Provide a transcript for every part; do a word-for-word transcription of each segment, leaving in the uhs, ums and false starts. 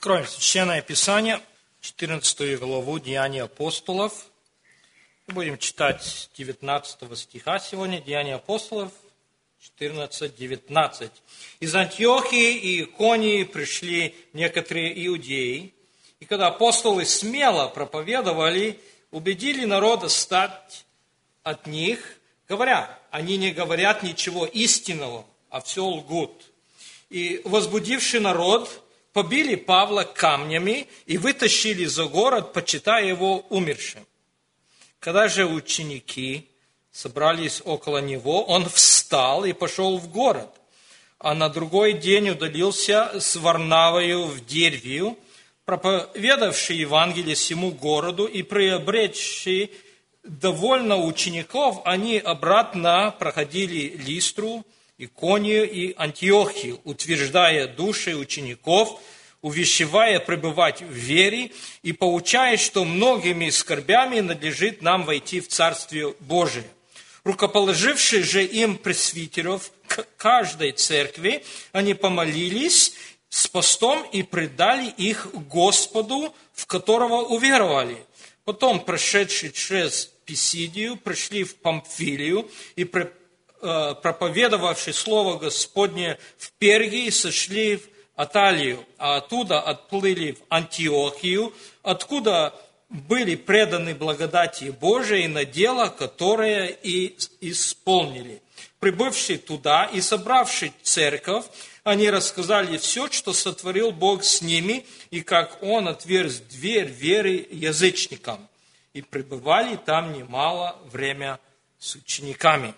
Откроем Священное Писание, четырнадцатую главу Деяний апостолов. Будем читать девятнадцатого стиха сегодня, Деяния апостолов, четырнадцать девятнадцать. Из Антиохии и Иконии пришли некоторые иудеи, и когда апостолы смело проповедовали, убедили народ стать от них, говоря, они не говорят ничего истинного, а все лгут. И возбудивший народ побили Павла камнями и вытащили за город, почитая его умершим. Когда же ученики собрались около него, он встал и пошел в город, а на другой день удалился с Варнавою в Дервию, проповедавший Евангелие всему городу и приобретший довольно учеников, они обратно проходили Листру, Иконию и Антиохию, утверждая души учеников, увещевая пребывать в вере и поучая, что многими скорбями надлежит нам войти в Царствие Божие. Рукоположивши же им пресвитеров к каждой церкви, они помолились с постом и предали их Господу, в которого уверовали. Потом, прошедшие через Писидию, пришли в Памфилию и проповедовавши Слово Господне в Пергии, сошли в Аталию, а оттуда отплыли в Антиохию, откуда были преданы благодати Божией на дело, которое и исполнили. Прибывшие туда и собравши церковь, они рассказали все, что сотворил Бог с ними, и как Он отверз дверь веры язычникам. И пребывали там немало время с учениками.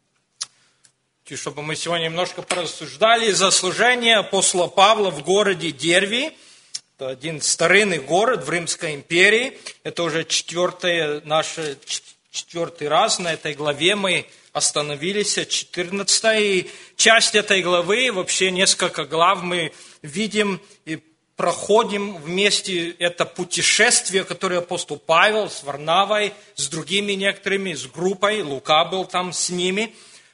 Чтобы мы сегодня немножко порассуждали за служение апостола Павла в городе Дервии. Это один старинный город в Римской империи. Это уже четвертый, наш, четвертый раз на этой главе мы остановились, четырнадцатая. И часть этой главы, вообще несколько глав мы видим и проходим вместе это путешествие, которое апостол Павел с Варнавой, с другими некоторыми, с группой, Лука был там с ними.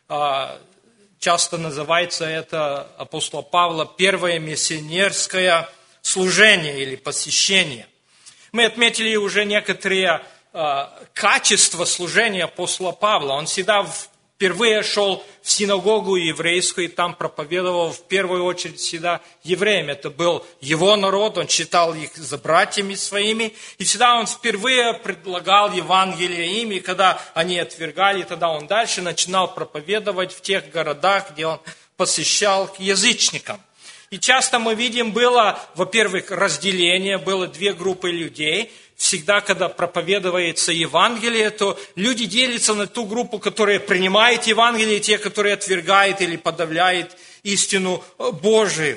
Часто называется это апостола Павла первое миссионерское служение или посещение. Мы отметили уже некоторые э, качества служения апостола Павла. Он всегда впервые шел в синагогу еврейскую и там проповедовал в первую очередь всегда евреям. Это был его народ, он считал их за братьями своими. И всегда он впервые предлагал Евангелие им, и когда они отвергали, тогда он дальше начинал проповедовать в тех городах, где он посещал к язычникам. И часто мы видим, было, во-первых, разделение, было две группы людей. Всегда, когда проповедуется Евангелие, то люди делятся на ту группу, которая принимает Евангелие, и те, которые отвергают или подавляют истину Божию.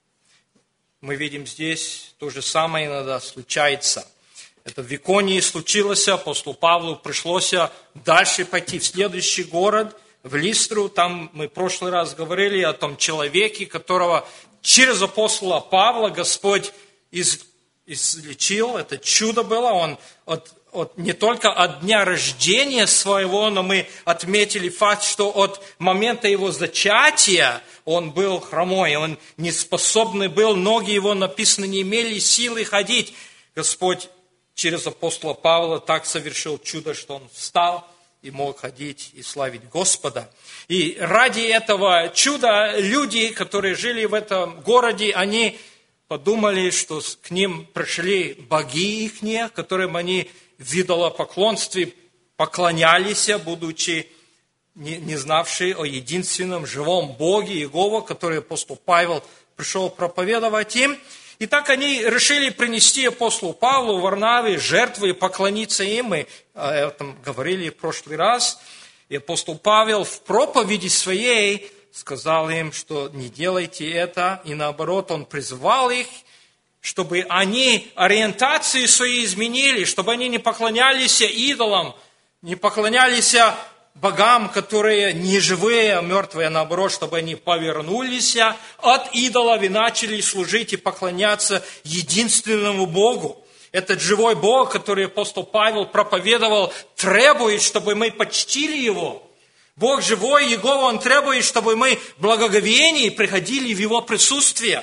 Мы видим здесь то же самое иногда случается. Это в Иконии случилось, апостолу Павлу пришлось дальше пойти в следующий город, в Листру. Там мы в прошлый раз говорили о том человеке, которого через апостола Павла Господь из излечил, это чудо было, он от, от, не только от дня рождения своего, но мы отметили факт, что от момента его зачатия он был хромой, он неспособный был, ноги его, написано, не имели силы ходить. Господь через апостола Павла так совершил чудо, что он встал и мог ходить и славить Господа. И ради этого чуда люди, которые жили в этом городе, они подумали, что к ним пришли боги ихние, которым они в идолопоклонстве поклонялись, будучи не, не знавшие о единственном живом Боге Иегова, который апостол Павел пришел проповедовать им. И так они решили принести апостолу Павлу, Варнаве жертвы и поклониться им. Мы о этом говорили в прошлый раз. И апостол Павел в проповеди своей сказал им, что не делайте это, и наоборот, он призвал их, чтобы они ориентации свои изменили, чтобы они не поклонялись идолам, не поклонялись богам, которые не живые, а мертвые, а наоборот, чтобы они повернулись от идолов и начали служить и поклоняться единственному Богу. Этот живой Бог, который апостол Павел проповедовал, требует, чтобы мы почтили Его. Бог живой, Иегова, Он требует, чтобы мы в благоговении приходили в Его присутствие.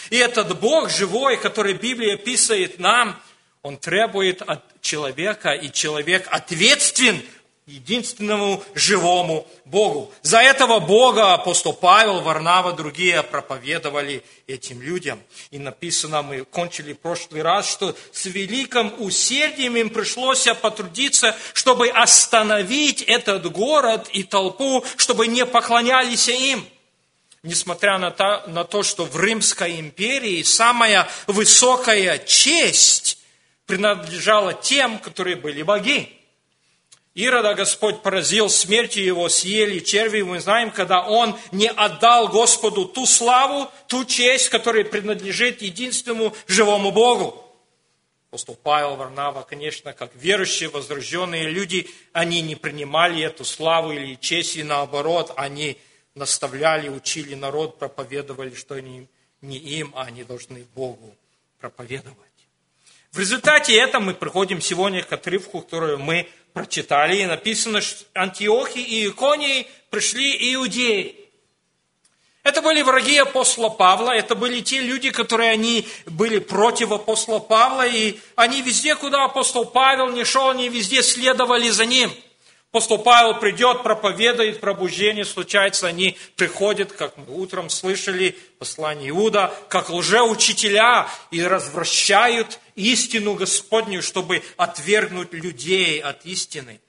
И этот Бог живой, который Библия описывает нам, Он требует от человека, и человек ответственен единственному живому Богу. За этого Бога апостол Павел, Варнава, другие проповедовали этим людям. И написано, мы кончили в прошлый раз, что с великим усердием им пришлось потрудиться, чтобы остановить этот город и толпу, чтобы не поклонялись им. Несмотря на то, на то, что в Римской империи самая высокая честь принадлежала тем, которые были боги. Ирода Господь поразил смертью его, съели черви. Мы знаем, когда он не отдал Господу ту славу, ту честь, которая принадлежит единственному живому Богу. Апостол Павел, Варнава, конечно, как верующие, возрожденные люди, они не принимали эту славу или честь, и наоборот, они наставляли, учили народ, проповедовали, что они не им, а они должны Богу проповедовать. В результате этого мы приходим сегодня к отрывку, который мы прочитали, и написано, что Антиохии и Иконии пришли иудеи. Это были враги апостола Павла, это были те люди, которые они были против апостола Павла, и они везде, куда апостол Павел не шел, они везде следовали за ним. Апостол Павел придет, проповедует, пробуждение случается, они приходят, как мы утром слышали, послание Иуда, как лжеучителя, и развращают истину Господню, чтобы отвергнуть людей от истины.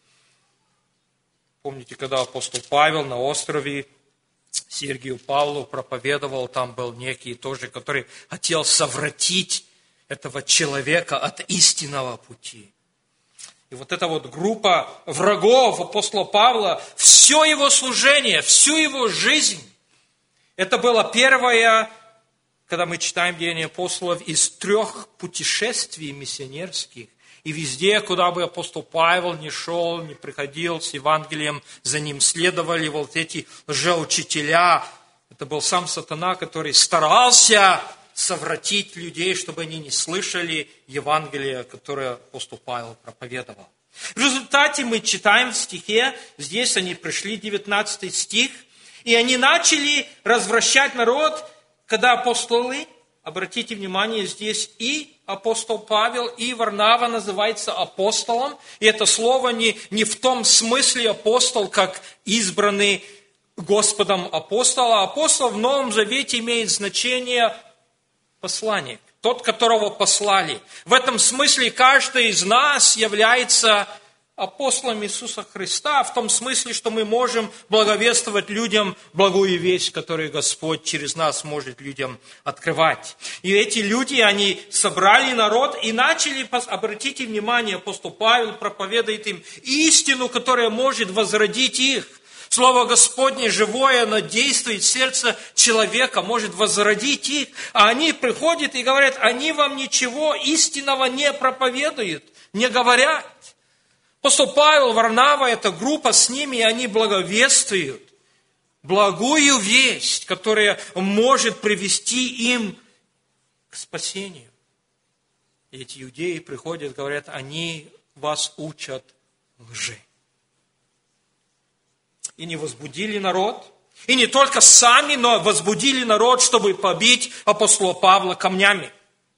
Помните, когда апостол Павел на острове Сергию Павлу проповедовал, там был некий тоже, который хотел совратить этого человека от истинного пути. И вот эта вот группа врагов апостола Павла, все его служение, всю его жизнь, это было первое, когда мы читаем Деяния апостолов, из трех путешествий миссионерских. И везде, куда бы апостол Павел не шел, не приходил с Евангелием, за ним следовали вот эти лжеучителя. Это был сам сатана, который старался совратить людей, чтобы они не слышали Евангелие, которое апостол Павел проповедовал. В результате мы читаем в стихе, здесь они пришли, девятнадцатый стих, и они начали развращать народ, когда апостолы, обратите внимание, здесь и апостол Павел, и Варнава называется апостолом, и это слово не, не в том смысле апостол, как избранный Господом апостол, а апостол в Новом Завете имеет значение посланник, тот, которого послали. В этом смысле каждый из нас является апостолом Иисуса Христа, в том смысле, что мы можем благовествовать людям благую весть, которую Господь через нас может людям открывать. И эти люди, они собрали народ и начали, обратите внимание, апостол Павел проповедует им истину, которая может возродить их. Слово Господне живое, оно действует в сердце человека, может возродить их. А они приходят и говорят, они вам ничего истинного не проповедуют, не говорят. Апостол Павел, Варнава, эта группа с ними, и они благовествуют благую весть, которая может привести им к спасению. И эти иудеи приходят, говорят, они вас учат лжи. И не возбудили народ, и не только сами, но возбудили народ, чтобы побить апостола Павла камнями.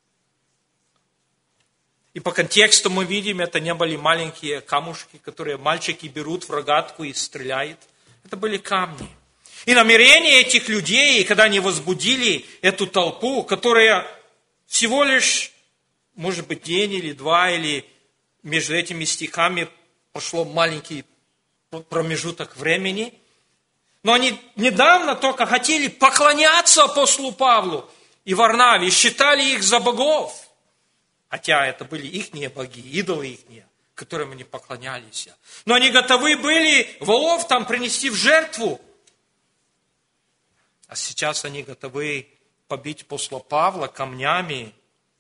И по контексту мы видим, это не были маленькие камушки, которые мальчики берут в рогатку и стреляют. Это были камни. И намерение этих людей, когда они возбудили эту толпу, которая всего лишь, может быть, день или два, или между этими стихами прошло маленький промежуток времени. Но они недавно только хотели поклоняться апостолу Павлу и Варнаве, считали их за богов. Хотя это были ихние боги, идолы ихние, которым они поклонялись. Но они готовы были волов там принести в жертву. А сейчас они готовы побить апостола Павла камнями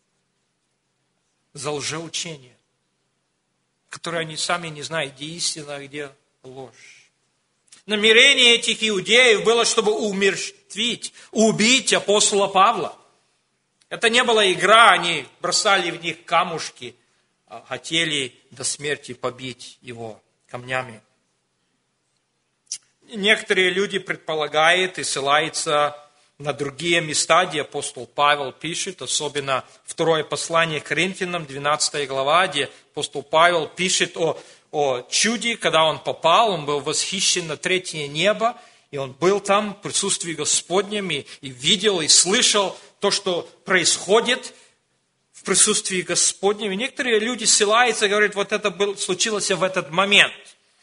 за лжеучение, которое они сами не знают, где истина, а где ложь. Намерение этих иудеев было, чтобы умертвить, убить апостола Павла. Это не была игра, они бросали в них камушки, хотели до смерти побить его камнями. Некоторые люди предполагают и ссылаются на другие места, где апостол Павел пишет, особенно второе послание к Коринфянам, двенадцатая глава, где апостол Павел пишет о, о чуде, когда он попал, он был восхищен на третье небо, и он был там в присутствии Господнем, и, и видел, и слышал то, что происходит в присутствии Господнем. И некоторые люди ссылаются и говорят, вот это было, случилось в этот момент.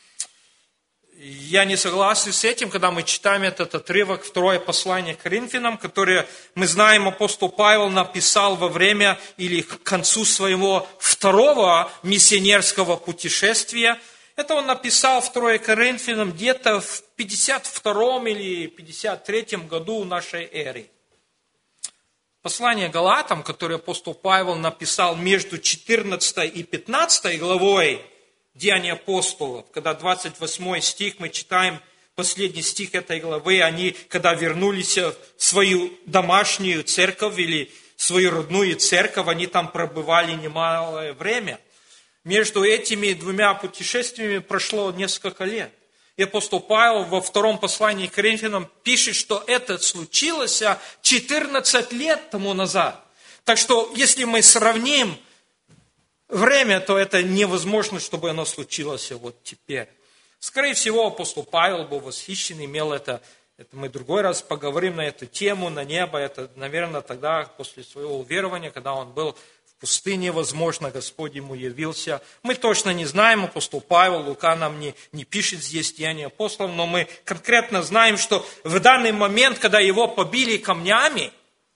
Я не согласен с этим, когда мы читаем этот отрывок, второе послание к Коринфянам, которое, мы знаем, апостол Павел написал во время или к концу своего второго миссионерского путешествия. Это он написал второе Коринфянам где-то в пятьдесят втором или пятьдесят третьем году нашей эры. Послание Галатам, которое апостол Павел написал между четырнадцатой и пятнадцатой главой Деяний апостолов, когда двадцать восьмой стих, мы читаем последний стих этой главы, они, когда вернулись в свою домашнюю церковь или свою родную церковь, они там пробывали немалое время. Между этими двумя путешествиями прошло несколько лет. И апостол Павел во втором послании к Коринфянам пишет, что это случилось четырнадцать лет тому назад. Так что, если мы сравним время, то это невозможно, чтобы оно случилось вот теперь. Скорее всего, апостол Павел был восхищен, имел это, это мы в другой раз поговорим на эту тему, на небо. Это, наверное, тогда, после своего уверования, когда он был в пустыне, возможно, Господь ему явился. Мы точно не знаем, апостол Павел, Лука нам не, не пишет здесь Деяния апостолов, но мы конкретно знаем, что в данный момент, когда его побили камнями,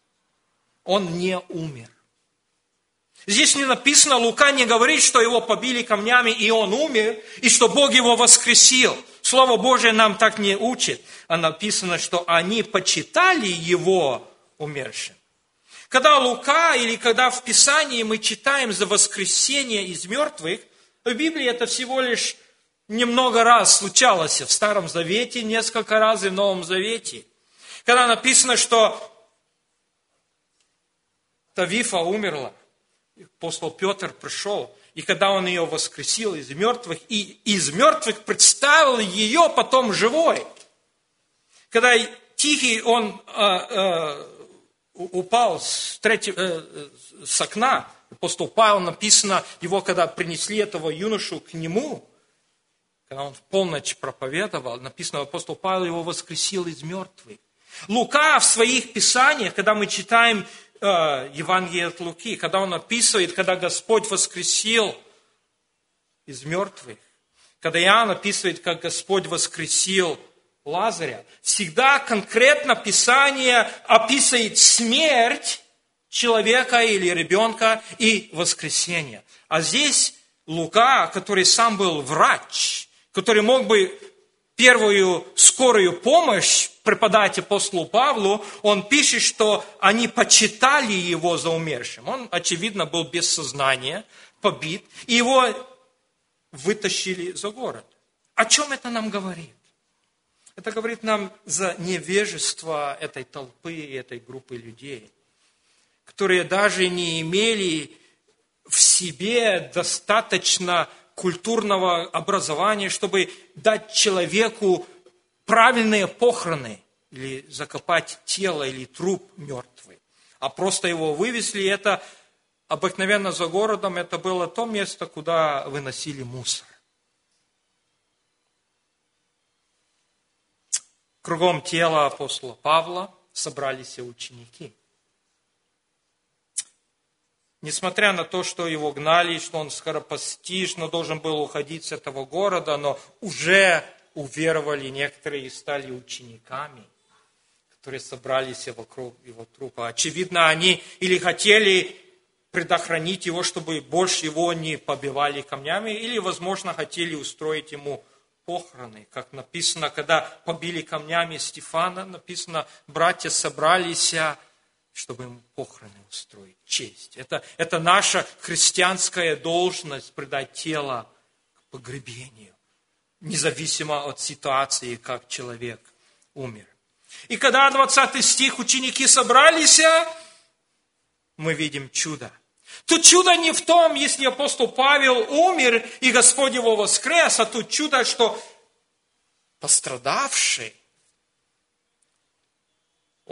он не умер. Здесь не написано, Лука не говорит, что его побили камнями, и он умер, и что Бог его воскресил. Слово Божие нам так не учит. А написано, что они почитали его умершим. Когда Лука, или когда в Писании мы читаем за воскресение из мертвых, в Библии это всего лишь немного раз случалось. В Старом Завете несколько раз и в Новом Завете. Когда написано, что Тавифа умерла, апостол Петр пришел, и когда он ее воскресил из мертвых, и из мертвых представил ее потом живой. Когда Тихий, он э, э, упал с, третьего, э, с окна, апостол Павел, написано, его когда принесли этого юношу к нему, когда он в полночь проповедовал, написано, апостол Павел его воскресил из мертвых. Лука в своих писаниях, когда мы читаем Евангелие от Луки, когда он описывает, когда Господь воскресил из мертвых, когда Иоанн описывает, как Господь воскресил Лазаря, всегда конкретно Писание описывает смерть человека или ребенка и воскресение. А здесь Лука, который сам был врач, который мог бы первую скорую помощь преподать апостолу Павлу, он пишет, что они почитали его за умершим. Он, очевидно, был без сознания, побит, и его вытащили за город. О чем это нам говорит? Это говорит нам за невежество этой толпы, этой группы людей, которые даже не имели в себе достаточно культурного образования, чтобы дать человеку правильные похороны или закопать тело или труп мертвый. А просто его вывезли, это обыкновенно за городом, это было то место, куда выносили мусор. Кругом тела апостола Павла собрались все ученики. Несмотря на то, что его гнали, что он скоропостижно должен был уходить с этого города, но уже уверовали некоторые и стали учениками, которые собрались вокруг его трупа. Очевидно, они или хотели предохранить его, чтобы больше его не побивали камнями, или, возможно, хотели устроить ему похороны. Как написано, когда побили камнями Стефана, написано, братья собрались, чтобы ему похороны устроить, честь. Это, это наша христианская должность предать тело к погребению, независимо от ситуации, как человек умер. И когда двадцатый стих, ученики собрались, мы видим чудо. Тут чудо не в том, если апостол Павел умер и Господь его воскрес, а тут чудо, что пострадавший,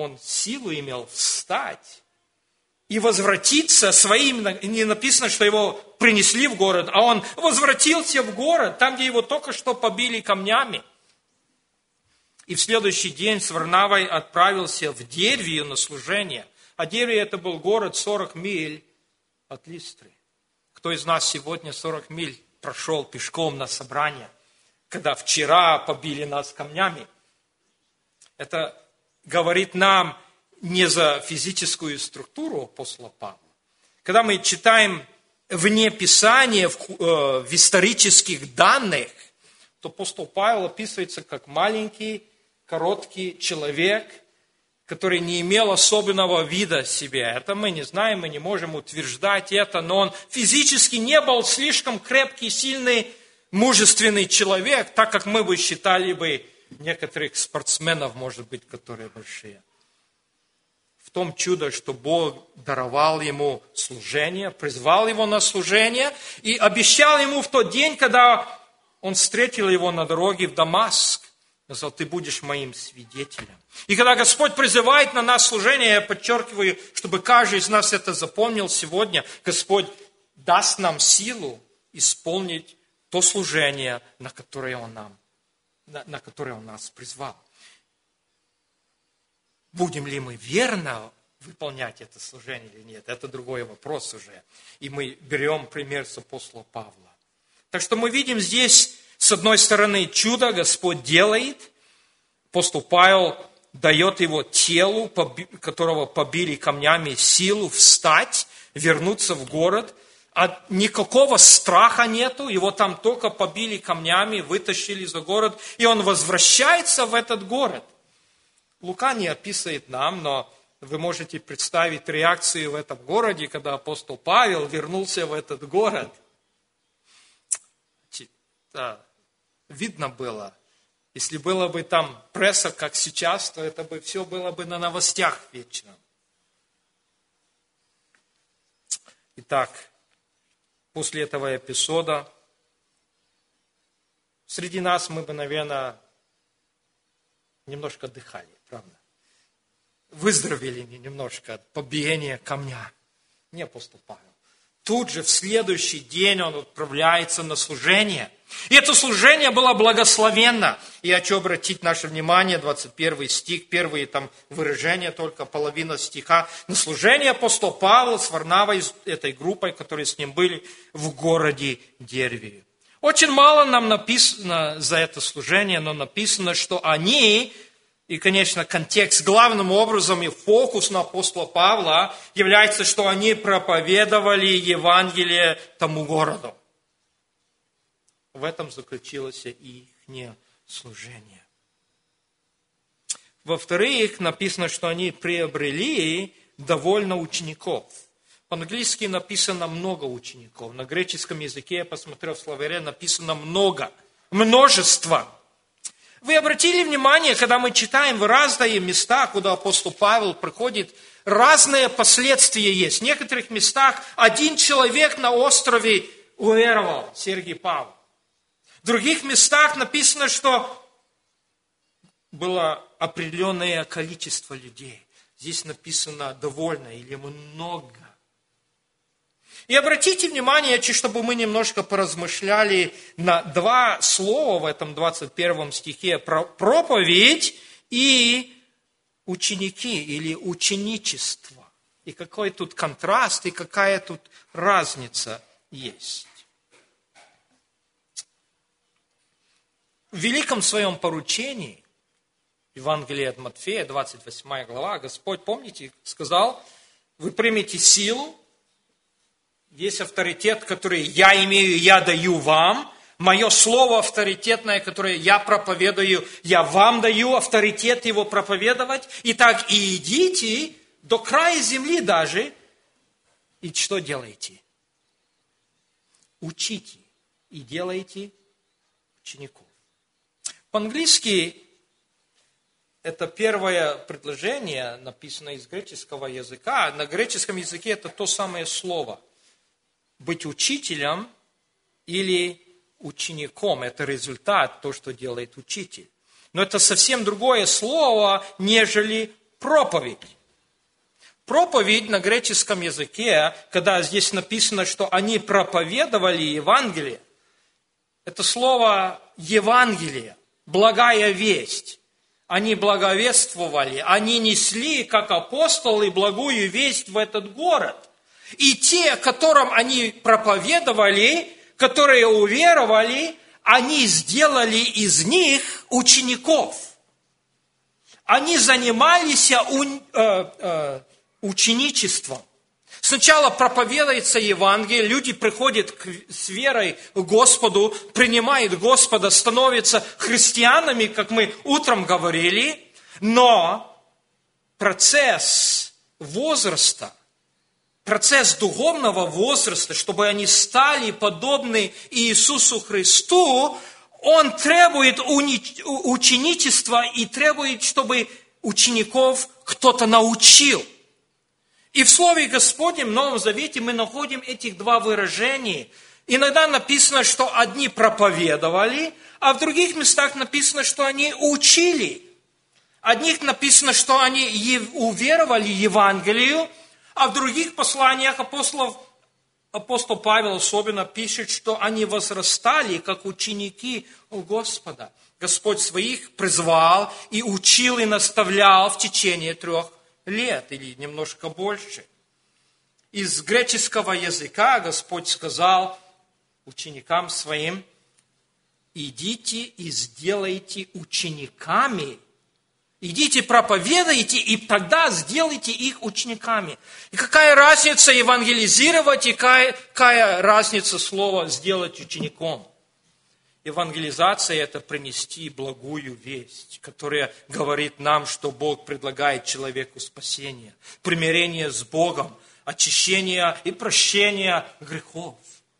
он силу имел встать и возвратиться своим, не написано, что его принесли в город, а он возвратился в город, там, где его только что побили камнями. И в следующий день с Варнавой отправился в Дервию на служение. А Дервия это был город сорок миль от Листры. Кто из нас сегодня сорок миль прошел пешком на собрание, когда вчера побили нас камнями? Это говорит нам не за физическую структуру апостола Павла. Когда мы читаем вне Писания, в, э, в исторических данных, то апостол Павел описывается как маленький, короткий человек, который не имел особенного вида себе. Это мы не знаем, мы не можем утверждать это, но он физически не был слишком крепкий, сильный, мужественный человек, так как мы бы считали бы некоторых спортсменов, может быть, которые большие. В том чудо, что Бог даровал ему служение, призвал его на служение и обещал ему в тот день, когда он встретил его на дороге в Дамаск, сказал: ты будешь моим свидетелем. И когда Господь призывает на нас служение, я подчеркиваю, чтобы каждый из нас это запомнил сегодня, Господь даст нам силу исполнить то служение, на которое Он, нам, на, на которое Он нас призвал. Будем ли мы верно выполнять это служение или нет, это другой вопрос уже. И мы берем пример с апостола Павла. Так что мы видим здесь, с одной стороны, чудо Господь делает. Апостол Павел дает его телу, которого побили камнями, силу встать, вернуться в город. А никакого страха нету, его там только побили камнями, вытащили за город, и он возвращается в этот город. Лука не описывает нам, но вы можете представить реакцию в этом городе, когда апостол Павел вернулся в этот город. Да, видно было, если было бы там пресса, как сейчас, то это бы все было бы на новостях вечно. Итак, после этого эпизода среди нас мы бы, наверное, немножко отдыхали, правда? Выздоровели немножко от побиения камня. Не апостол Павел. Тут же в следующий день он отправляется на служение. И это служение было благословенно. И я хочу обратить наше внимание, двадцать первый стих, первые там выражения, только половина стиха. На служение апостол Павел с Варнавой, этой группой, которые с ним были, в городе Дервию. Очень мало нам написано за это служение, но написано, что они, и, конечно, контекст главным образом и фокус на апостола Павла является, что они проповедовали Евангелие тому городу. В этом заключилось и их служение. Во-вторых, написано, что они приобрели довольно учеников. По-английски написано много учеников. На греческом языке, я посмотрел в словаре, написано много, множество. Вы обратили внимание, когда мы читаем в разные места, куда апостол Павел приходит, разные последствия есть. В некоторых местах один человек на острове уверовал, Сергий Павел. В других местах написано, что было определенное количество людей. Здесь написано довольно или много. И обратите внимание, чтобы мы немножко поразмышляли на два слова в этом двадцать первом стихе. Проповедь и ученики или ученичество. И какой тут контраст, и какая тут разница есть. В великом своем поручении, Евангелие от Матфея, двадцать восьмая глава, Господь, помните, сказал: вы примете силу, есть авторитет, который я имею, я даю вам. Мое слово авторитетное, которое я проповедую, я вам даю авторитет его проповедовать. Итак, и идите до края земли даже. И что делаете? Учите и делайте учеников. По-английски это первое предложение, написано из греческого языка. На греческом языке это то самое слово. Быть учителем или учеником – это результат, то, что делает учитель. Но это совсем другое слово, нежели проповедь. Проповедь на греческом языке, когда здесь написано, что они проповедовали Евангелие, это слово «Евангелие», «благая весть». Они благовествовали, они несли, как апостолы, благую весть в этот город. И те, которым они проповедовали, которые уверовали, они сделали из них учеников. Они занимались ученичеством. Сначала проповедуется Евангелие, люди приходят с верой к Господу, принимают Господа, становятся христианами, как мы утром говорили, но процесс возраста, процесс духовного возраста, чтобы они стали подобны Иисусу Христу, он требует ученичества и требует, чтобы учеников кто-то научил. И в Слове Господнем, в Новом Завете, мы находим этих два выражения. Иногда написано, что одни проповедовали, а в других местах написано, что они учили. Одних написано, что они уверовали Евангелию, а в других посланиях апостолов, апостол Павел особенно пишет, что они возрастали, как ученики у Господа. Господь своих призвал и учил и наставлял в течение трех лет или немножко больше. Из греческого языка Господь сказал ученикам своим: идите и сделайте учениками. Идите, проповедуйте, и тогда сделайте их учениками. И какая разница евангелизировать, и какая, какая разница слова сделать учеником? Евангелизация – это принести благую весть, которая говорит нам, что Бог предлагает человеку спасение, примирение с Богом, очищение и прощение грехов.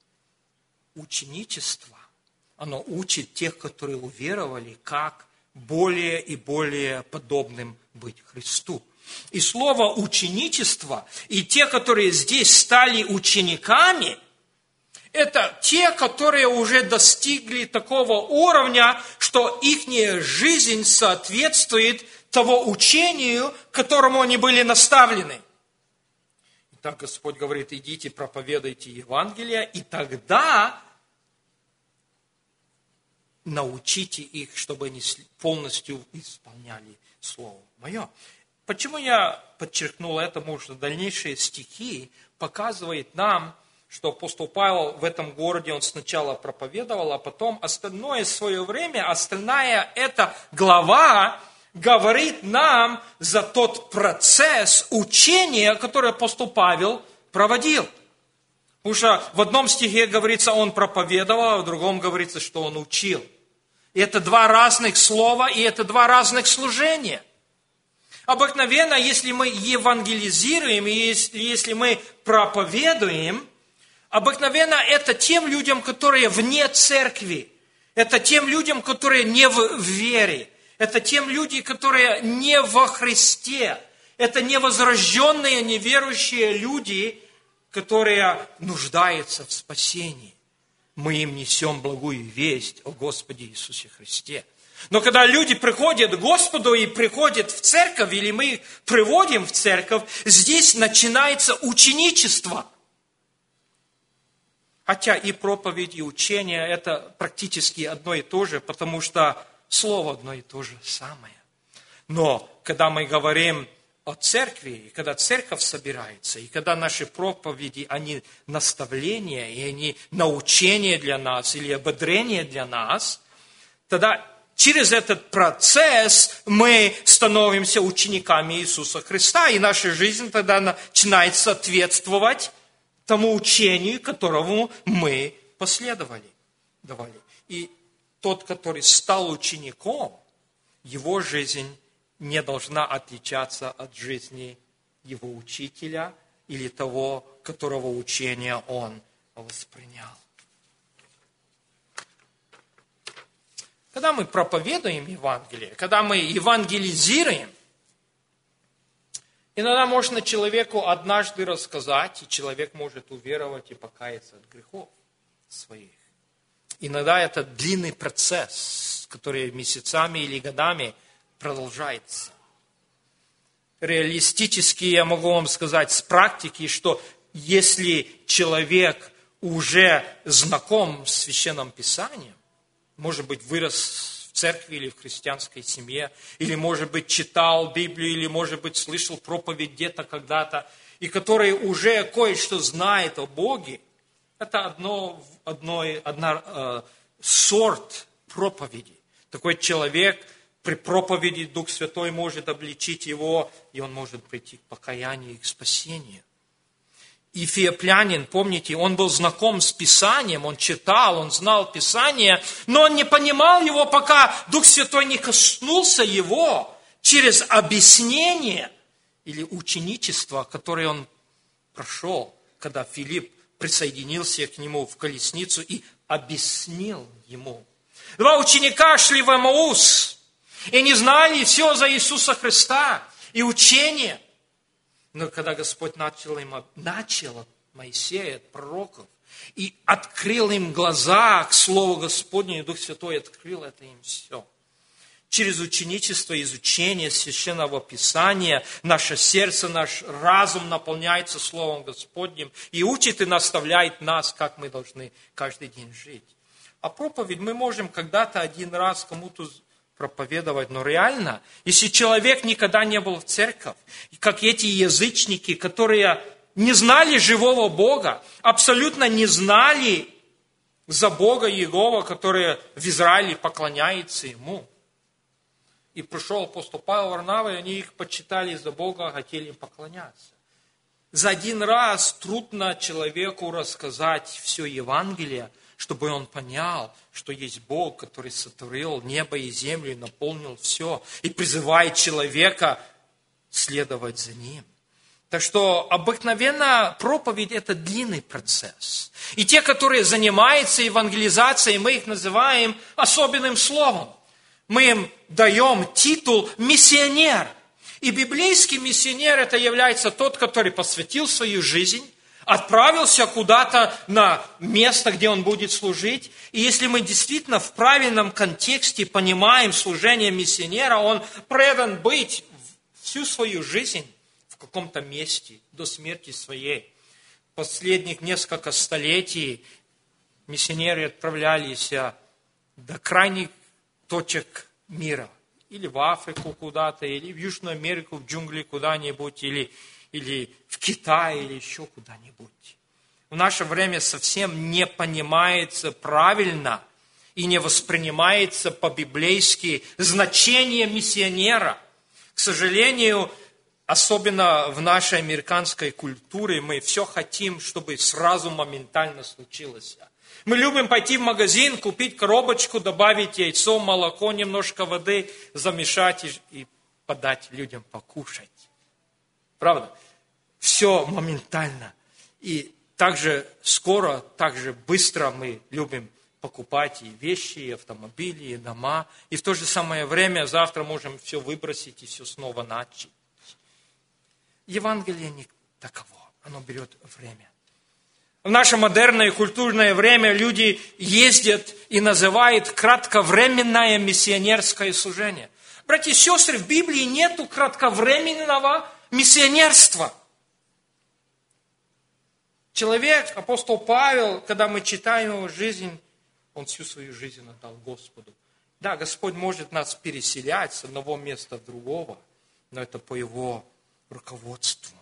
Ученичество, оно учит тех, которые уверовали, как более и более подобным быть Христу. И слово «ученичество» и те, которые здесь стали учениками, это те, которые уже достигли такого уровня, что их жизнь соответствует того учению, к которому они были наставлены. Итак, Господь говорит: идите, проповедуйте Евангелие, и тогда научите их, чтобы они полностью исполняли Слово Мое. Почему я подчеркнул это? Потому что дальнейшие стихи показывают нам, что апостол Павел в этом городе, он сначала проповедовал, а потом остальное свое время, остальная эта глава говорит нам за тот процесс учения, который апостол Павел проводил. Потому что в одном стихе говорится, он проповедовал, а в другом говорится, что он учил. И это два разных слова, и это два разных служения. Обыкновенно, если мы евангелизируем, и если мы проповедуем, обыкновенно это тем людям, которые вне церкви. Это тем людям, которые не в вере. Это тем людям, которые не во Христе. Это невозрожденные, неверующие люди, которые нуждаются в спасении. Мы им несем благую весть о Господе Иисусе Христе. Но когда люди приходят к Господу и приходят в церковь, или мы их приводим в церковь, здесь начинается ученичество. Хотя и проповедь, и учение – это практически одно и то же, потому что слово одно и то же самое. Но когда мы говорим о церкви, и когда церковь собирается, и когда наши проповеди, они наставления, и они научения для нас, или ободрение для нас, тогда через этот процесс мы становимся учениками Иисуса Христа, и наша жизнь тогда начинает соответствовать тому учению, которому мы последовали. Давали. И тот, который стал учеником, его жизнь не должна отличаться от жизни его учителя или того, которого учения он воспринял. Когда мы проповедуем Евангелие, когда мы евангелизируем, иногда можно человеку однажды рассказать, и человек может уверовать и покаяться от грехов своих. Иногда это длинный процесс, который месяцами или годами продолжается. реалистически я могу вам сказать с практики, что если человек уже знаком с Священным Писанием, может быть, вырос в церкви или в христианской семье, или, может быть, читал Библию, или, может быть, слышал проповедь где-то когда-то, и который уже кое-что знает о Боге, это одно, одно, одна э, сорт проповеди. Такой человек при проповеди Дух Святой может обличить его, и он может прийти к покаянию и к спасению. И Феоплянин, помните, он был знаком с Писанием, он читал, он знал Писание, но он не понимал его, пока Дух Святой не коснулся его через объяснение или ученичество, которое он прошел, когда Филипп присоединился к нему в колесницу и объяснил ему. Два ученика шли в Эмаус и не знали все за Иисуса Христа и учение. Но когда Господь начал им, начал от Моисея, от пророков, и открыл им глаза к Слову Господню, и Дух Святой открыл это им все. Через ученичество, изучение Священного Писания наше сердце, наш разум наполняется Словом Господним и учит и наставляет нас, как мы должны каждый день жить. А проповедь мы можем когда-то один раз кому-то проповедовать, но реально, если человек никогда не был в церкви, как эти язычники, которые не знали живого Бога, абсолютно не знали за Бога Иегова, который в Израиле поклоняется Ему. И пришел апостол Павел, Варнава, и они их почитали за Бога, хотели им поклоняться. За один раз трудно человеку рассказать все Евангелие, чтобы он понял, что есть Бог, который сотворил небо и землю и наполнил все, и призывает человека следовать за Ним. Так что обыкновенно проповедь – это длинный процесс. И те, которые занимаются евангелизацией, мы их называем особенным словом. Мы им даем титул «миссионер». И библейский миссионер – это является тот, который посвятил свою жизнь, отправился куда-то на место, где он будет служить. И если мы действительно в правильном контексте понимаем служение миссионера, он предан быть всю свою жизнь в каком-то месте до смерти своей. Последних несколько столетий миссионеры отправлялись до крайних точек мира. Или в Африку куда-то, или в Южную Америку, в джунгли куда-нибудь, или или в Китай, или еще куда-нибудь. В наше время совсем не понимается правильно и не воспринимается по-библейски значение миссионера. К сожалению, особенно в нашей американской культуре, мы все хотим, чтобы сразу моментально случилось. Мы любим пойти в магазин, купить коробочку, добавить яйцо, молоко, немножко воды, замешать и, и подать людям покушать. Правда? Все моментально. И так же скоро, так же быстро мы любим покупать и вещи, и автомобили, и дома. И в то же самое время завтра можем все выбросить и все снова начать. Евангелие не таково. Оно берет время. В наше модерное культурное время люди ездят и называют кратковременное миссионерское служение. Братья и сестры, в Библии нету кратковременного миссионерства. Человек, апостол Павел, когда мы читаем его жизнь, он всю свою жизнь отдал Господу. Да, Господь может нас переселять с одного места в другого, но это по его руководству.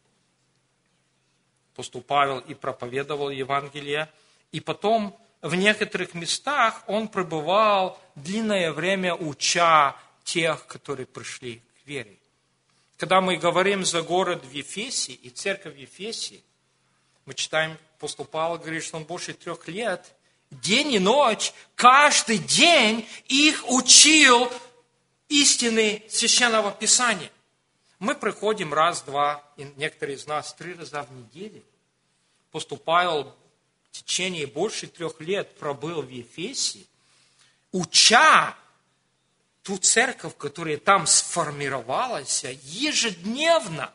Апостол Павел и проповедовал Евангелие, и потом в некоторых местах он пребывал длинное время, уча тех, которые пришли к вере. Когда мы говорим за город в Ефесе и церковь в Ефесе, мы читаем, апостол Павел говорит, что он больше трех лет, день и ночь, каждый день их учил истины Священного Писания. Мы приходим раз-два, и некоторые из нас три раза в неделю. Апостол Павел в течение больше трех лет пробыл в Ефесе, уча ту церковь, которая там сформировалась ежедневно.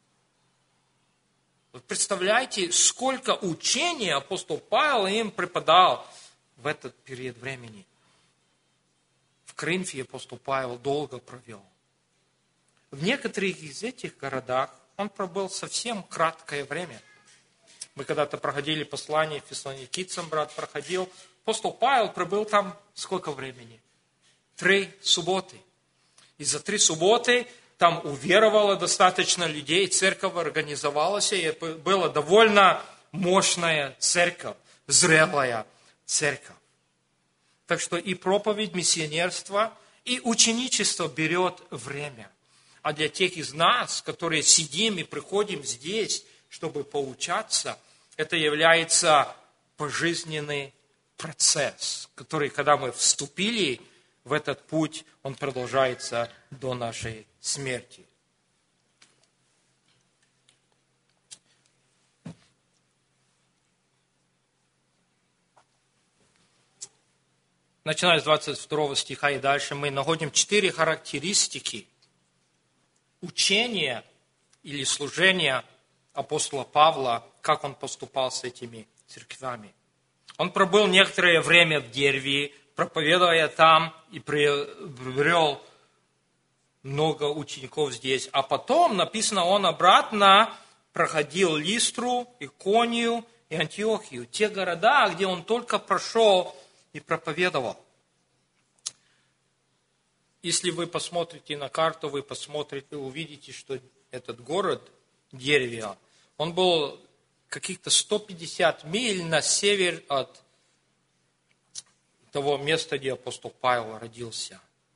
Вы представляете, сколько учений апостол Павел им преподал в этот период времени. В Коринфе апостол Павел долго провел. в некоторых из этих городах он пробыл совсем краткое время. Мы когда-то проходили послание фессалоникийцам, брат проходил. Апостол Павел пробыл там сколько времени? Три субботы. И за три субботы там уверовало достаточно людей, церковь организовалась, и была довольно мощная церковь, зрелая церковь. Так что и проповедь, миссионерство, и ученичество берет время. А для тех из нас, которые сидим и приходим здесь, чтобы поучаться, это является пожизненный процесс, который, когда мы вступили в этот путь, он продолжается до нашей смерти. Начиная с двадцать второго стиха и дальше, мы находим четыре характеристики учения или служения апостола Павла, как он поступал с этими церквями. Он пробыл некоторое время в Дервии, проповедуя там, и приобрел много учеников здесь. А потом, написано, он обратно проходил Листру, Иконию и Антиохию. Те города, где он только прошел и проповедовал. Если вы посмотрите на карту, вы посмотрите, увидите, что этот город, Дервия, он был каких-то сто пятьдесят миль на север от того места, где апостол Павел родился.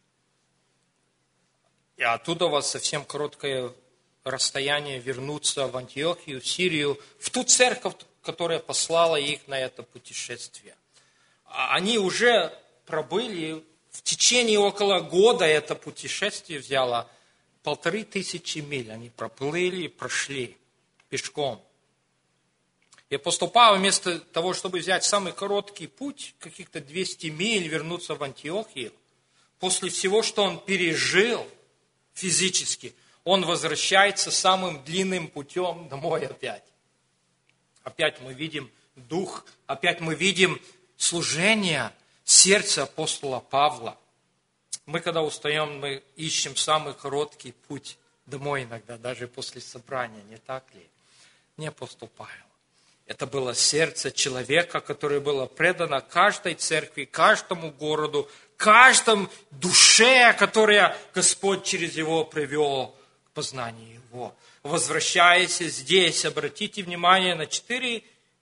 И оттуда у вас совсем короткое расстояние вернуться в Антиохию, в Сирию, в ту церковь, которая послала их на это путешествие. Они уже пробыли, в течение около года это путешествие взяло полторы тысячи миль. Они проплыли, прошли пешком. И апостол Павел вместо того, чтобы взять самый короткий путь, каких-то двести миль, вернуться в Антиохию, после всего, что он пережил физически, он возвращается самым длинным путем домой опять. Опять мы видим дух, опять мы видим служение сердца апостола Павла. Мы, когда устаем, мы ищем самый короткий путь домой иногда, даже после собрания, не так ли? Не апостол Павел. Это было сердце человека, которое было предано каждой церкви, каждому городу, каждому душе, которая Господь через его привел к познанию его. Возвращаясь здесь, обратите внимание на четыре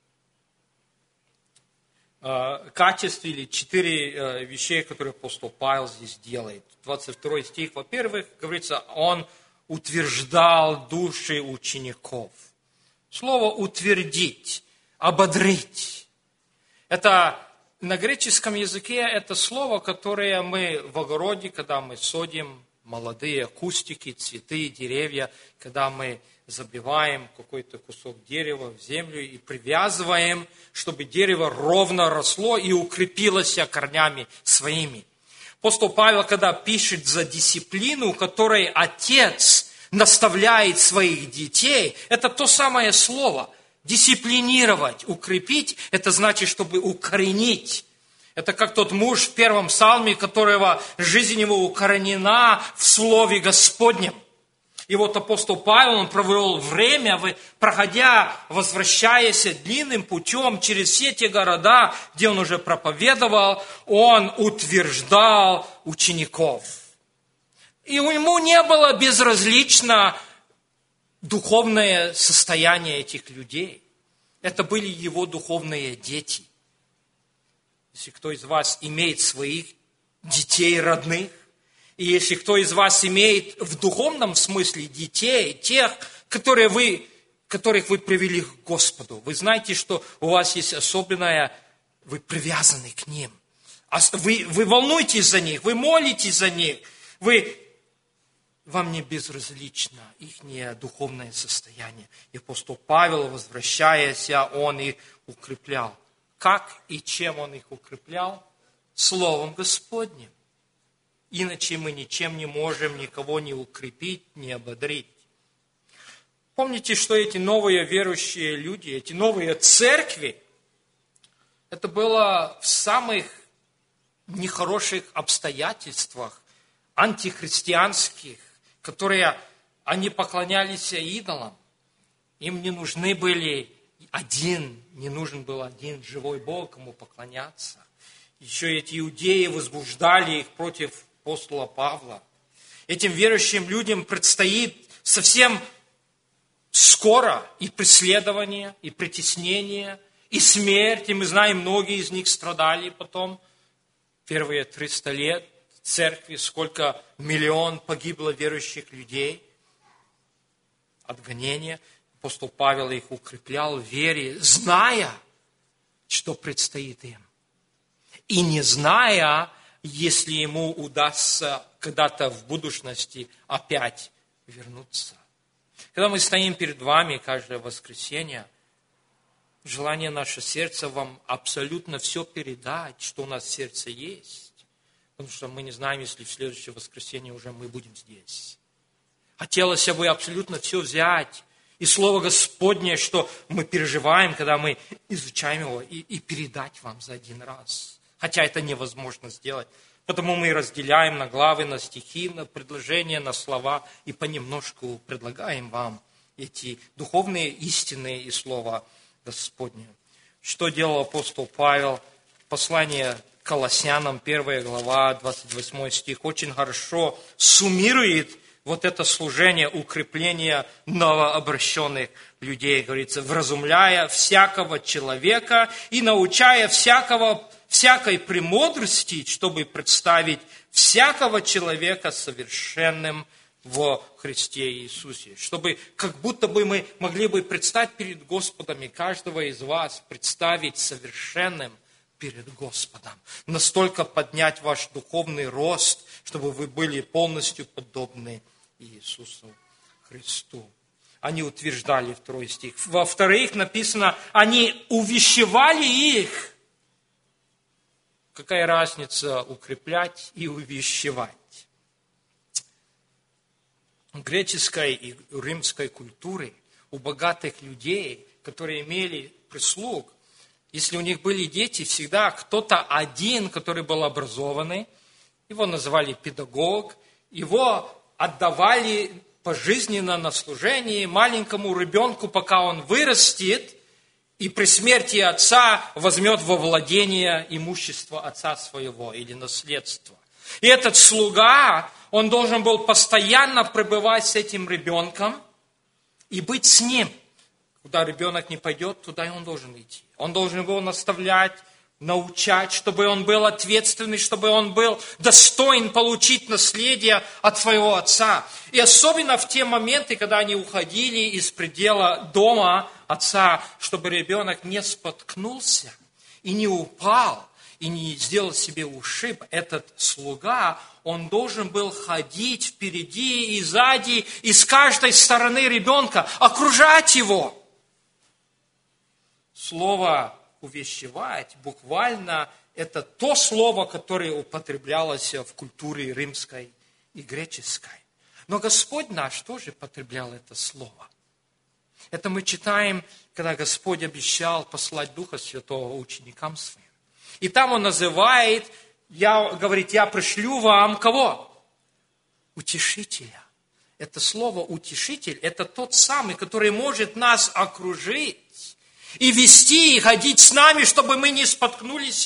качеств или четыре вещей, которые апостол Павел здесь делает. двадцать второй стих, во-первых, говорится, он утверждал души учеников. Слово «утвердить», «ободрить». Это на греческом языке это слово, которое мы в огороде, когда мы садим молодые кустики, цветы, деревья, когда мы забиваем какой-то кусок дерева в землю и привязываем, чтобы дерево ровно росло и укрепилось корнями своими. Апостол Павел, когда пишет за дисциплину, которой отец наставляет своих детей, это то самое слово. Дисциплинировать, укрепить, это значит, чтобы укоренить. Это как тот муж в первом псалме, которого жизнь его укоренена в Слове Господнем. И вот апостол Павел, он провел время, проходя, возвращаясь длинным путем через все те города, где он уже проповедовал, он утверждал учеников. И ему не было безразлично духовное состояние этих людей. Это были его духовные дети. Если кто из вас имеет своих детей родных, и если кто из вас имеет в духовном смысле детей, тех, которые вы, которых вы привели к Господу, вы знаете, что у вас есть особенное, вы привязаны к ним. Вы, вы волнуетесь за них, вы молитесь за них, вы, вам не безразлично их духовное состояние. И апостол Павел, возвращаясь, он их укреплял. Как и чем он их укреплял? Словом Господним. Иначе мы ничем не можем никого не укрепить, не ободрить. Помните, что эти новые верующие люди, эти новые церкви, это было в самых нехороших обстоятельствах, антихристианских, которые они поклонялись идолам. Им не нужны были один, не нужен был один живой Бог, кому поклоняться. Еще эти иудеи возбуждали их против апостола Павла. Этим верующим людям предстоит совсем скоро и преследование, и притеснение, и смерть. И мы знаем, многие из них страдали потом. Первые триста лет церкви, сколько миллион погибло верующих людей от гонения. Апостол Павел их укреплял в вере, зная, что предстоит им. И не зная, если ему удастся когда-то в будущности опять вернуться. Когда мы стоим перед вами каждое воскресенье, желание наше сердце вам абсолютно все передать, что у нас в сердце есть. Потому что мы не знаем, если в следующее воскресенье уже мы будем здесь. Хотелось бы абсолютно все взять. И Слово Господне, что мы переживаем, когда мы изучаем его, и, и передать вам за один раз. Хотя это невозможно сделать. Потому мы разделяем на главы, на стихи, на предложения, на слова. И понемножку предлагаем вам эти духовные истины и Слово Господне. Что делал апостол Павел? Послание к Колоссянам, первая глава, двадцать восьмой стих, очень хорошо суммирует вот это служение, укрепление новообращенных людей, говорится, вразумляя всякого человека и научая всякого, всякой премудрости, чтобы представить всякого человека совершенным во Христе Иисусе. Чтобы как будто бы мы могли бы предстать перед Господом и каждого из вас представить совершенным перед Господом. Настолько поднять ваш духовный рост, чтобы вы были полностью подобны Иисусу Христу. Они утверждали, второй стих. Во-вторых, написано, они увещевали их. Какая разница укреплять и увещевать? В греческой и римской культуре у богатых людей, которые имели прислуг, если у них были дети, всегда кто-то один, который был образованный, его называли педагог, его отдавали пожизненно на служение маленькому ребенку, пока он вырастет, и при смерти отца возьмет во владение имущество отца своего или наследство. И этот слуга, он должен был постоянно пребывать с этим ребенком и быть с ним. Куда ребенок не пойдет, туда и он должен идти. Он должен его наставлять, научать, чтобы он был ответственный, чтобы он был достоин получить наследие от своего отца. И особенно в те моменты, когда они уходили из предела дома отца, чтобы ребенок не споткнулся и не упал, и не сделал себе ушиб, этот слуга, он должен был ходить впереди и сзади, и с каждой стороны ребенка, окружать его. Слово «увещевать» буквально это то слово, которое употреблялось в культуре римской и греческой. Но Господь наш тоже потреблял это слово. Это мы читаем, когда Господь обещал послать Духа Святого ученикам своим. И там Он называет, я, говорит, я пришлю вам кого? Утешителя. Это слово «утешитель» это тот самый, который может нас окружить и вести, и ходить с нами, чтобы мы не споткнулись.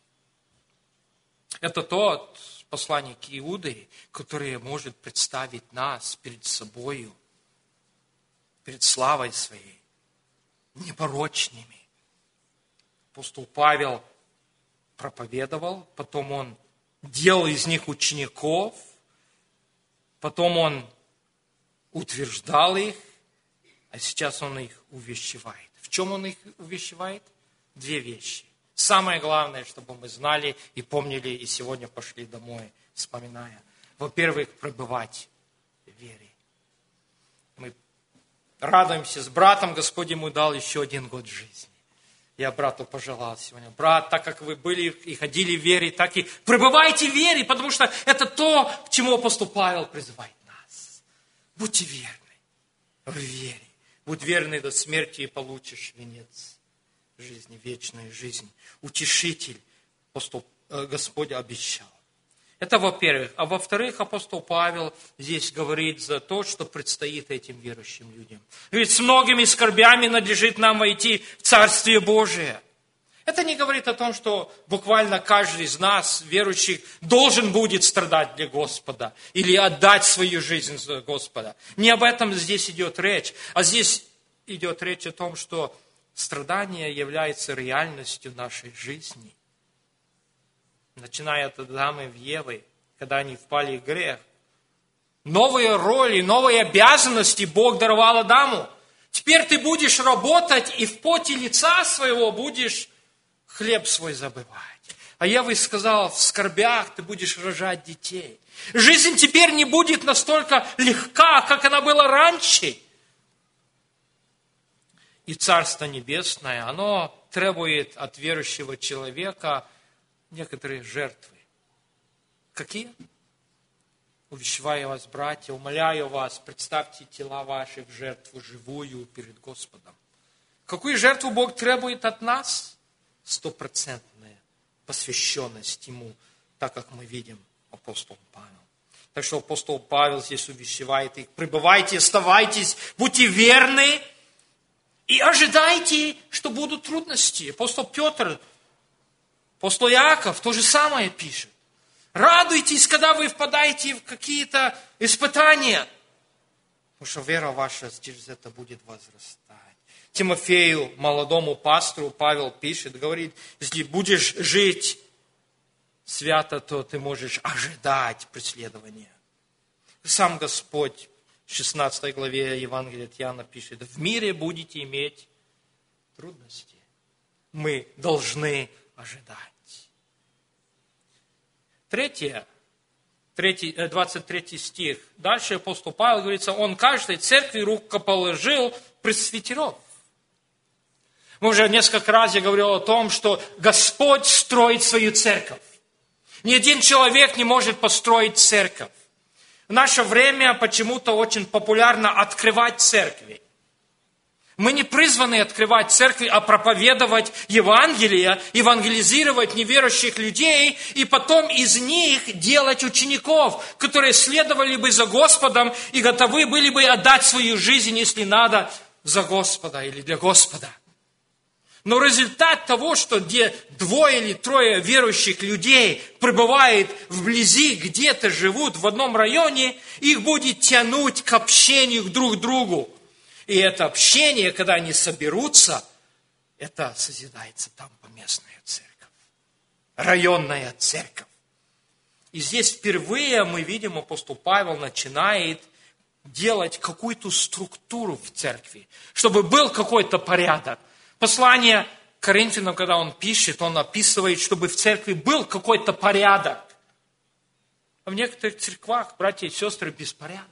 Это тот посланник Иуды, который может представить нас перед собою, перед славой своей, непорочными. Апостол Павел проповедовал, потом он делал из них учеников, потом он утверждал их, а сейчас он их увещевает. В чем он их увещевает? Две вещи. Самое главное, чтобы мы знали и помнили, и сегодня пошли домой, вспоминая. Во-первых, пребывать в вере. Мы радуемся с братом, Господь ему дал еще один год жизни. Я брату пожелал сегодня: брат, так как вы были и ходили в вере, так и пребывайте в вере, потому что это то, к чему апостол Павел призывает нас. Будьте верны в вере. Будь верный до смерти и получишь венец жизни, вечную жизнь. Утешитель, апостол, э, Господь обещал. Это во-первых. А во-вторых, апостол Павел здесь говорит за то, что предстоит этим верующим людям. Говорит, с многими скорбями надлежит нам войти в Царствие Божие. Это не говорит о том, что буквально каждый из нас, верующих, должен будет страдать для Господа или отдать свою жизнь за Господа. Не об этом здесь идет речь. А здесь идет речь о том, что страдание является реальностью нашей жизни. Начиная от Адама и Евы, когда они впали в грех. Новые роли, новые обязанности Бог даровал Адаму. Теперь ты будешь работать и в поте лица своего будешь хлеб свой забывать. А Ева сказала, в скорбях ты будешь рожать детей. Жизнь теперь не будет настолько легка, как она была раньше. И Царство Небесное, оно требует от верующего человека некоторые жертвы. Какие? Увещеваю вас, братья, умоляю вас, представьте тела ваши в жертву живую перед Господом. Какую жертву Бог требует от нас? Стопроцентная посвященность Ему, так как мы видим апостол Павел. Так что апостол Павел здесь увещевает их: пребывайте, оставайтесь, будьте верны и ожидайте, что будут трудности. Апостол Петр, апостол Иаков то же самое пишет. Радуйтесь, когда вы впадаете в какие-то испытания, потому что вера ваша через это будет возрастать. Тимофею, молодому пастору, Павел пишет, говорит, если будешь жить свято, то ты можешь ожидать преследования. Сам Господь в шестнадцатой главе Евангелия от Иоанна пишет, в мире будете иметь трудности. Мы должны ожидать. Третье, двадцать третий стих. Дальше апостол Павел говорится, он каждой церкви рукоположил пресвитеров. Мы уже несколько раз я говорил о том, что Господь строит свою церковь. Ни один человек не может построить церковь. В наше время почему-то очень популярно открывать церкви. Мы не призваны открывать церкви, а проповедовать Евангелие, евангелизировать неверующих людей и потом из них делать учеников, которые следовали бы за Господом и готовы были бы отдать свою жизнь, если надо, за Господа или для Господа. Но результат того, что где двое или трое верующих людей пребывают вблизи, где-то живут в одном районе, их будет тянуть к общению друг к другу. И это общение, когда они соберутся, это созидается там поместная церковь, районная церковь. И здесь впервые мы видим, апостол Павел начинает делать какую-то структуру в церкви, чтобы был какой-то порядок. Послание к Коринфянам, когда он пишет, он описывает, чтобы в церкви был какой-то порядок. А в некоторых церквах, братья и сестры, беспорядок.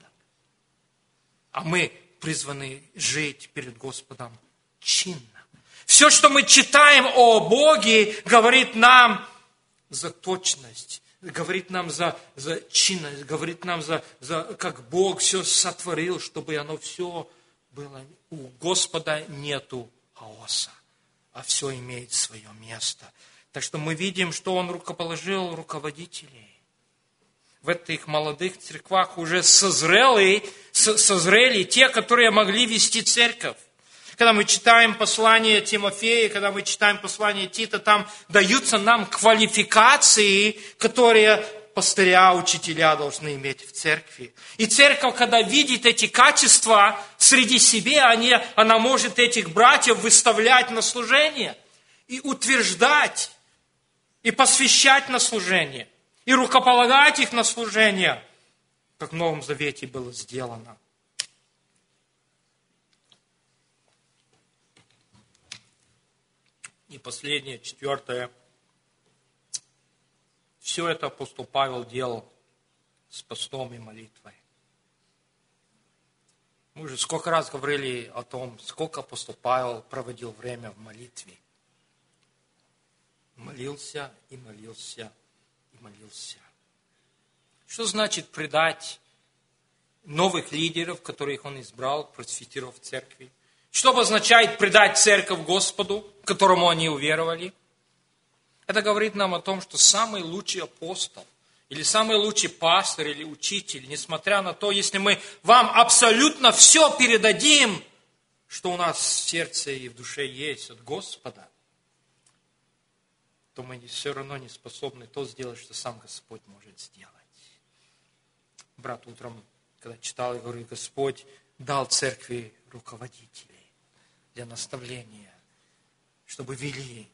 А мы призваны жить перед Господом чинно. Все, что мы читаем о Боге, говорит нам за точность, говорит нам за, за чинность, говорит нам за, за как Бог все сотворил, чтобы оно все было. У Господа нету хаоса, а все имеет свое место. Так что мы видим, что Он рукоположил руководителей. В этих молодых церквах уже созрели, созрели те, которые могли вести церковь. Когда мы читаем послание Тимофея, когда мы читаем послание Тита, там даются нам квалификации, которые пастыря, учителя должны иметь в церкви. И церковь, когда видит эти качества среди себя, они, она может этих братьев выставлять на служение и утверждать, и посвящать на служение, и рукополагать их на служение, как в Новом Завете было сделано. И последнее, четвертое. Все это апостол Павел делал с постом и молитвой. Мы уже сколько раз говорили о том, сколько апостол Павел проводил время в молитве. Молился и молился и молился. Что значит предать новых лидеров, которых он избрал, пресвитеров церкви? Что означает предать церковь Господу, которому они уверовали? Это говорит нам о том, что самый лучший апостол или самый лучший пастор или учитель, несмотря на то, если мы вам абсолютно все передадим, что у нас в сердце и в душе есть от Господа, то мы все равно не способны то сделать, что сам Господь может сделать. Брат утром, когда читал, я говорю, Господь дал церкви руководителей для наставления, чтобы вели.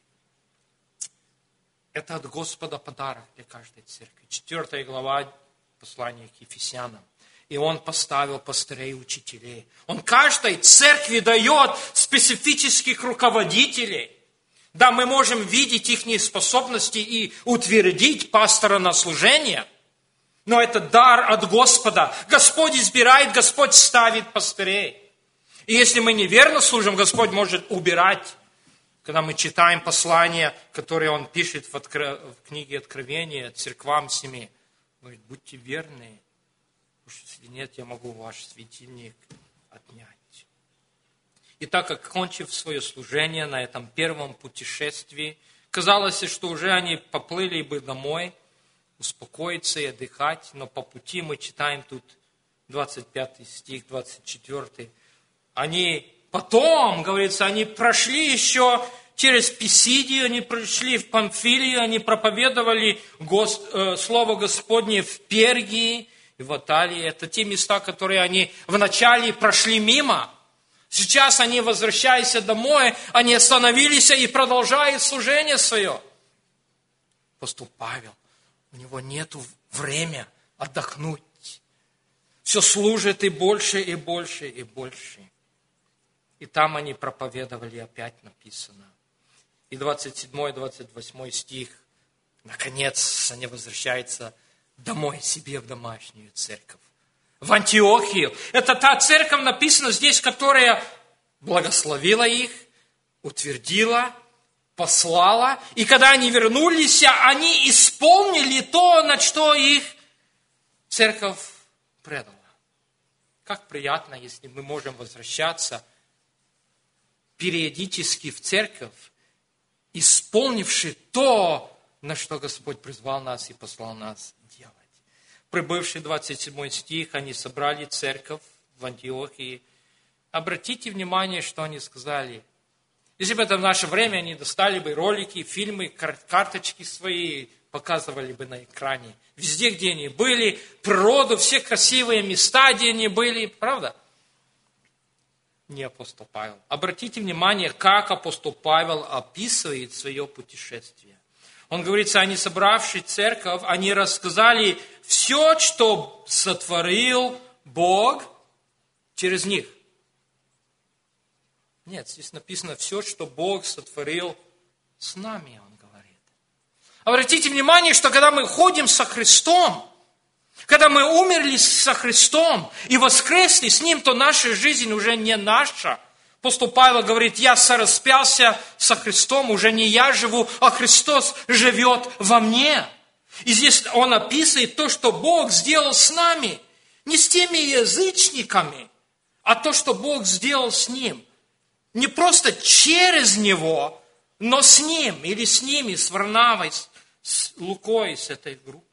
Это от Господа подарок для каждой церкви. Четвертая глава послания к Ефесянам. И Он поставил пастырей и учителей. Он каждой церкви дает специфических руководителей. Да, мы можем видеть их способности и утвердить пастора на служение, но это дар от Господа. Господь избирает, Господь ставит пастырей. И если мы неверно служим, Господь может убирать. Когда мы читаем послания, которые Он пишет в, откро... в книге Откровения церквам семи, говорит, будьте верны, потому что если нет, я могу ваш светильник отнять. И так как, кончив свое служение на этом первом путешествии, казалось, что уже они поплыли бы домой, успокоиться и отдыхать, но по пути мы читаем тут двадцать пятый стих, двадцать четвёртый. Они потом, говорится, они прошли еще через Писидию, они прошли в Памфилию, они проповедовали Гос... э, Слово Господне в Пергии и в Аталии. Это те места, которые они вначале прошли мимо. Сейчас они, возвращаясь домой, они остановились и продолжают служение свое. Апостол Павел, у него нет времени отдохнуть. Все служит и больше, и больше, и больше. И там они проповедовали, опять написано. И двадцать седьмой, двадцать восьмой стих. Наконец они возвращаются домой себе в домашнюю церковь. В Антиохию. Это та церковь, написано здесь, которая благословила их, утвердила, послала. И когда они вернулись, они исполнили то, на что их церковь предала. Как приятно, если мы можем возвращаться периодически в церковь, исполнивши то, на что Господь призвал нас и послал нас делать. Прибывший двадцать седьмой стих, они собрали церковь в Антиохии. Обратите внимание, что они сказали. Если бы это в наше время, они достали бы ролики, фильмы, карточки свои, показывали бы на экране. Везде, где они были, природу, все красивые места, где они были. Правда? Не апостол Павел. Обратите внимание, как апостол Павел описывает свое путешествие. Он говорит, они, собравшие церковь, они рассказали все, что сотворил Бог через них. Нет, здесь написано все, что Бог сотворил с нами, он говорит. Обратите внимание, что когда мы ходим со Христом, когда мы умерли со Христом и воскресли с Ним, то наша жизнь уже не наша. Апостол Павел говорит, я сораспялся со Христом, уже не я живу, а Христос живет во мне. И здесь он описывает то, что Бог сделал с нами. Не с теми язычниками, а то, что Бог сделал с ним. Не просто через него, но с ним, или с ними, с Варнавой, с Лукой, с этой группой.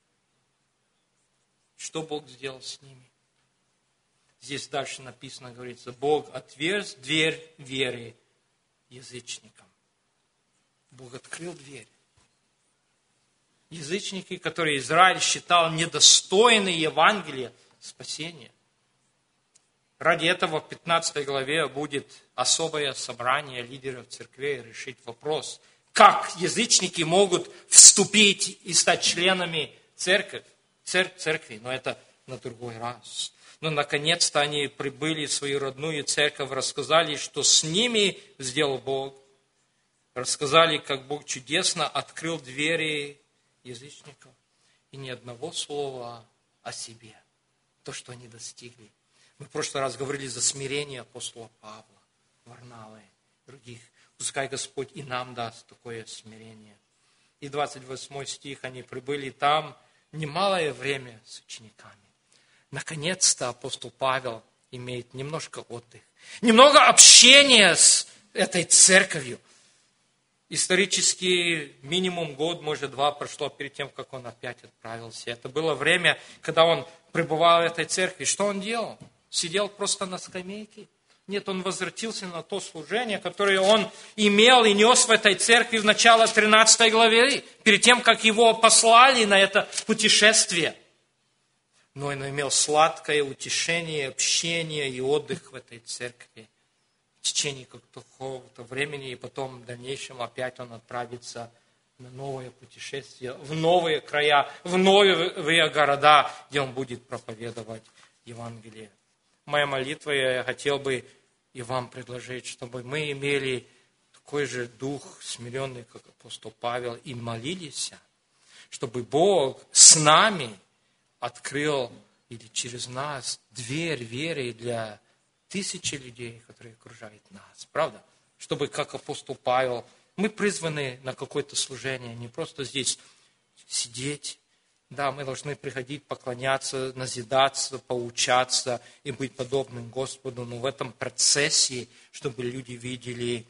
Что Бог сделал с ними? Здесь дальше написано, говорится, Бог отверз дверь веры язычникам. Бог открыл дверь. Язычники, которые Израиль считал недостойны Евангелия спасения. Ради этого в пятнадцатой главе будет особое собрание лидеров церквей решить вопрос, как язычники могут вступить и стать членами церкви. Цер- церкви, но это на другой раз. Но наконец-то они прибыли в свою родную церковь, рассказали, что с ними сделал Бог. Рассказали, как Бог чудесно открыл двери язычников. И ни одного слова о себе. То, что они достигли. Мы в прошлый раз говорили за смирение апостола Павла, Варнавы, других. Пускай Господь и нам даст такое смирение. И двадцать восьмой стих, они прибыли там немалое время с учениками. Наконец-то апостол Павел имеет немножко отдых, немного общения с этой церковью. исторически минимум год, может два прошло перед тем, как он опять отправился. Это было время, когда он пребывал в этой церкви. Что он делал? Сидел просто на скамейке? Нет, он возвратился на то служение, которое он имел и нес в этой церкви в начало тринадцатой главы, перед тем, как его послали на это путешествие. Но он имел сладкое утешение, общение и отдых в этой церкви в течение какого-то времени, и потом в дальнейшем опять он отправится на новое путешествие, в новые края, в новые города, где он будет проповедовать Евангелие. Моя молитва, я хотел бы и вам предложить, чтобы мы имели такой же дух смиренный, как апостол Павел, и молились, чтобы Бог с нами открыл или через нас дверь веры для тысячи людей, которые окружают нас. Правда? Чтобы, как апостол Павел, мы призваны на какое-то служение, не просто здесь сидеть. Да, мы должны приходить, поклоняться, назидаться, поучаться и быть подобным Господу, но в этом процессе, чтобы люди видели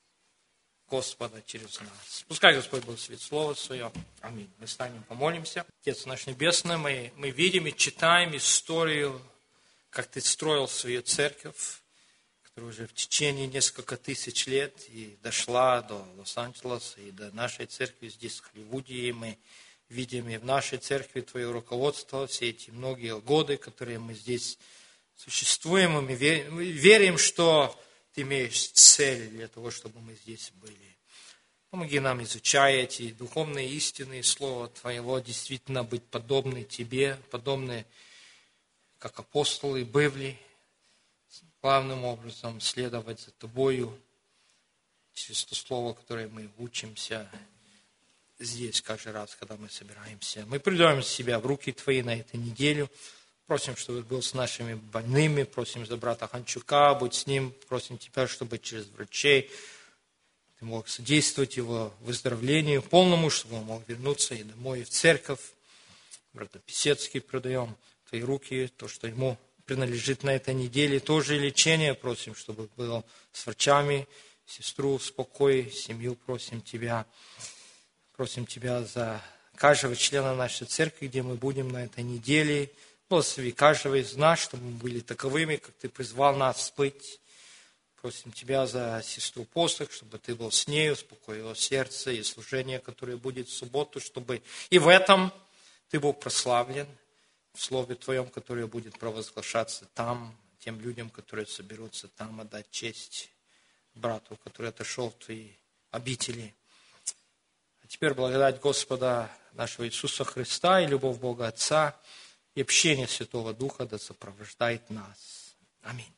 Господа через нас. Пускай Господь благословит Слово Свое. Аминь. Мы станем, помолимся. Отец наш Небесный, мы, мы видим и читаем историю, как Ты строил свою церковь, которая уже в течение нескольких тысяч лет и дошла до Лос-Анджелеса и до нашей церкви здесь, в Холливуде. И мы видим и в нашей церкви Твое руководство все эти многие годы, которые мы здесь существуем. И мы верим, мы верим, что Ты имеешь цель для того, чтобы мы здесь были. Помоги нам, изучая эти духовные истины, Слова Твоего, действительно быть подобны Тебе, подобны, как апостолы были, главным образом следовать за Тобою через то Слово, которое мы учимся здесь каждый раз, когда мы собираемся. Мы предаем себя в руки Твои на эту неделю. Просим, чтобы Ты был с нашими больными. Просим за брата Ханчука, будь с ним. Просим Тебя, чтобы через врачей Ты мог содействовать его выздоровлению полному, чтобы он мог вернуться и домой, и в церковь. Брата Писецкий предаем в Твои руки, то, что ему принадлежит на этой неделе. Тоже лечение просим, чтобы было с врачами. Сестру успокой, семью просим Тебя. Просим Тебя за каждого члена нашей церкви, где мы будем на этой неделе. Благослови каждого из нас, чтобы мы были таковыми, как Ты призвал нас быть. Просим Тебя за сестру Посох, чтобы Ты был с ней, успокоил ее сердце и служение, которое будет в субботу, чтобы и в этом Ты был прославлен, в Слове Твоем, которое будет провозглашаться там, тем людям, которые соберутся там, отдать честь брату, который отошел в Твои обители. А теперь благодать Господа нашего Иисуса Христа и любовь Бога Отца и общение Святого Духа да сопровождает нас. Аминь.